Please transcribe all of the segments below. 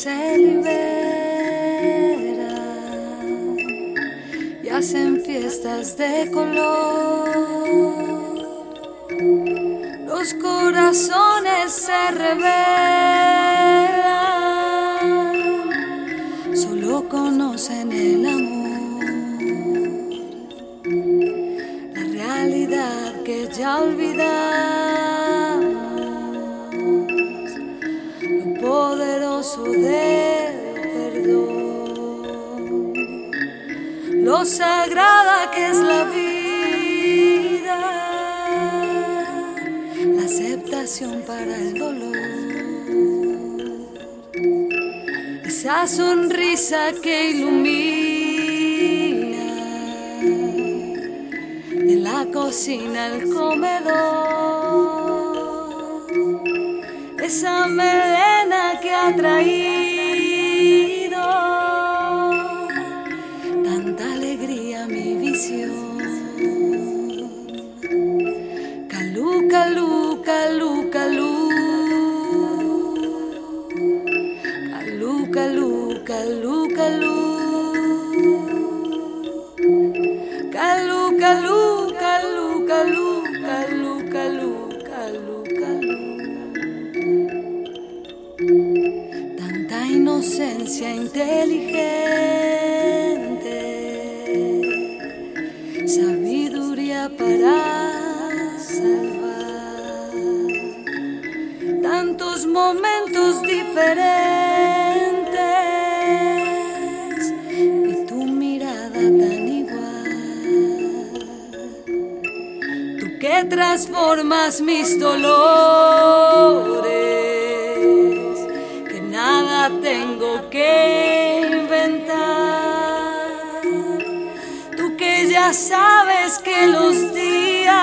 se libera y hacen fiestas de color. Los corazones se rebelan, solo conocen el amor, la realidad que ya olvidamos, lo poderoso del perdón, lo sagrada que es la vida, la aceptación para el dolor, esa sonrisa que ilumina de la cocina al comedor, esa melena que ha traído tanta alegría a mi visión. Calú, calú, calú, calú, calú, calú, calú, calú, calú, calú, calú, calú, calú, calú, calú, calú. Tanta inocencia inteligente, sabiduría para salvar, tantos momentos diferentes y tu mirada tan igual, tú que transformas mis dolores, que nada tengo que inventar, tú que ya sabes que los días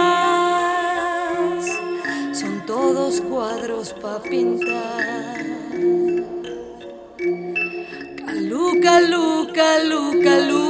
son todos cuadros pa' pintar. Calú, calú, calú, calú,